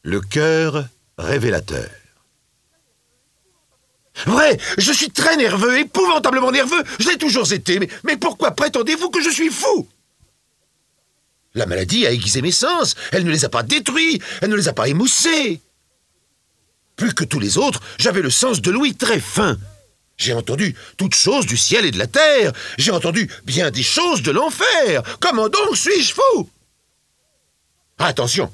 Le cœur révélateur. Vrai, je suis très nerveux, épouvantablement nerveux, je l'ai toujours été, mais pourquoi prétendez-vous que je suis fou? La maladie a aiguisé mes sens, elle ne les a pas détruits, elle ne les a pas émoussés. Plus que tous les autres, j'avais le sens de l'ouïe très fin. J'ai entendu toutes choses du ciel et de la terre, j'ai entendu bien des choses de l'enfer. Comment donc suis-je fou? Attention!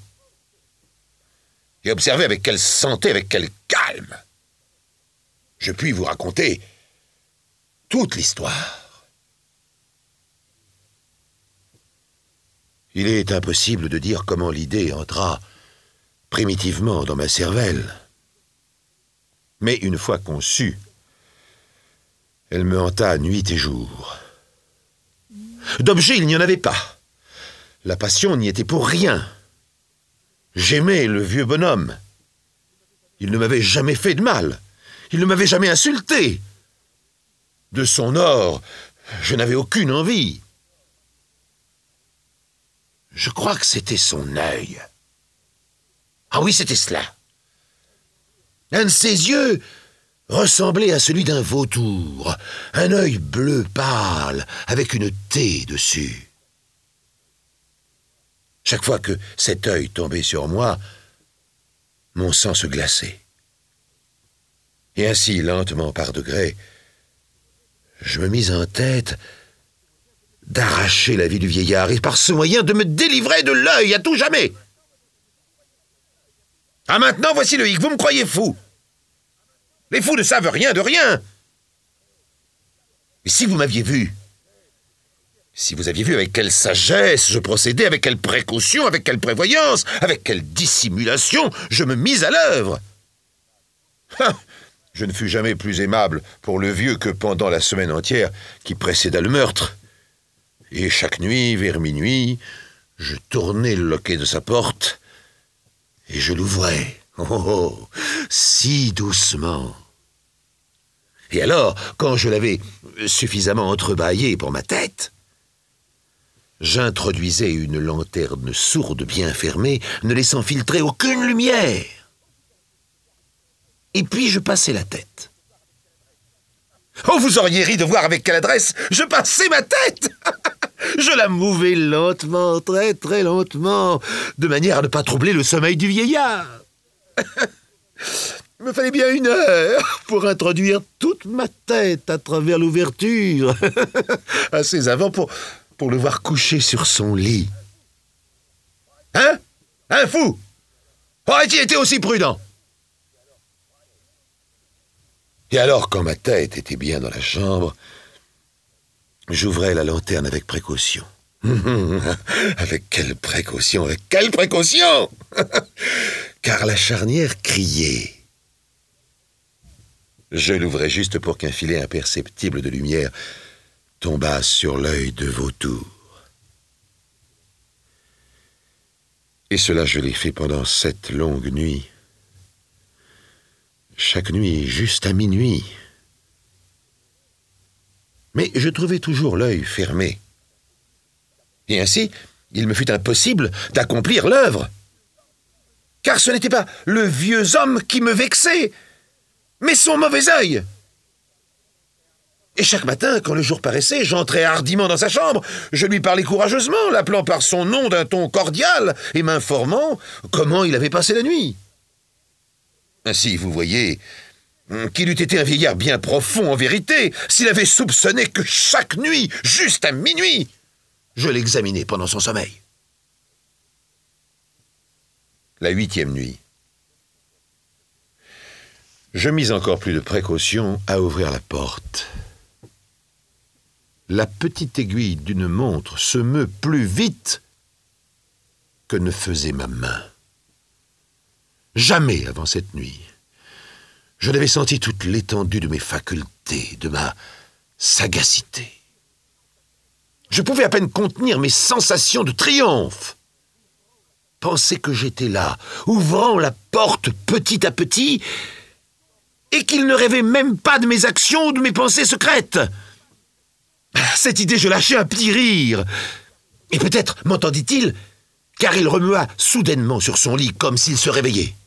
Et observez avec quelle santé, avec quel calme je puis vous raconter toute l'histoire. Il est impossible de dire comment l'idée entra primitivement dans ma cervelle. Mais une fois conçue, elle me hanta nuit et jour. D'objet, il n'y en avait pas. La passion n'y était pour rien. J'aimais le vieux bonhomme. Il ne m'avait jamais fait de mal. Il ne m'avait jamais insulté. De son or, je n'avais aucune envie. Je crois que c'était son œil. Ah oui, c'était cela. Un de ses yeux ressemblait à celui d'un vautour, un œil bleu pâle, avec une taie dessus. Chaque fois que cet œil tombait sur moi, mon sang se glaçait. Et ainsi, lentement, par degrés, je me mis en tête d'arracher la vie du vieillard et par ce moyen de me délivrer de l'œil à tout jamais. Ah, maintenant, voici le hic, vous me croyez fou. Les fous ne savent rien de rien. Mais si vous m'aviez vu, si vous aviez vu avec quelle sagesse je procédais, avec quelle précaution, avec quelle prévoyance, avec quelle dissimulation je me mis à l'œuvre. Je ne fus jamais plus aimable pour le vieux que pendant la semaine entière qui précéda le meurtre. Et chaque nuit, vers minuit, je tournais le loquet de sa porte et je l'ouvrais. Oh, si doucement. Et alors, quand je l'avais suffisamment entrebâillé pour ma tête, j'introduisais une lanterne sourde bien fermée, ne laissant filtrer aucune lumière. Et puis je passais la tête. Oh, vous auriez ri de voir avec quelle adresse je passais ma tête. Je la mouvais lentement, très très lentement, de manière à ne pas troubler le sommeil du vieillard. Il me fallait bien 1 heure pour introduire toute ma tête à travers l'ouverture, assez avant pour le voir coucher sur son lit. Hein? Un fou? Aurait-il été aussi prudent? Et alors, quand ma tête était bien dans la chambre, j'ouvrais la lanterne avec précaution. Avec quelle précaution, avec quelle précaution! Car la charnière criait. Je l'ouvrais juste pour qu'un filet imperceptible de lumière tombât sur l'œil de vautour. Et cela, je l'ai fait pendant 7 longues nuits. Chaque nuit, juste à minuit. Mais je trouvais toujours l'œil fermé. Et ainsi, il me fut impossible d'accomplir l'œuvre. Car ce n'était pas le vieux homme qui me vexait, mais son mauvais œil. Et chaque matin, quand le jour paraissait, j'entrais hardiment dans sa chambre, je lui parlais courageusement, l'appelant par son nom d'un ton cordial et m'informant comment il avait passé la nuit. Ainsi, vous voyez qu'il eût été un vieillard bien profond en vérité s'il avait soupçonné que chaque nuit, juste à minuit, je l'examinais pendant son sommeil. La 8e nuit. Je mis encore plus de précaution à ouvrir la porte. La petite aiguille d'une montre se meut plus vite que ne faisait ma main. Jamais avant cette nuit, je n'avais senti toute l'étendue de mes facultés, de ma sagacité. Je pouvais à peine contenir mes sensations de triomphe. Penser que j'étais là, ouvrant la porte petit à petit, et qu'il ne rêvait même pas de mes actions ou de mes pensées secrètes. Cette idée, je lâchai un petit rire. Et peut-être m'entendit-il car il remua soudainement sur son lit comme s'il se réveillait.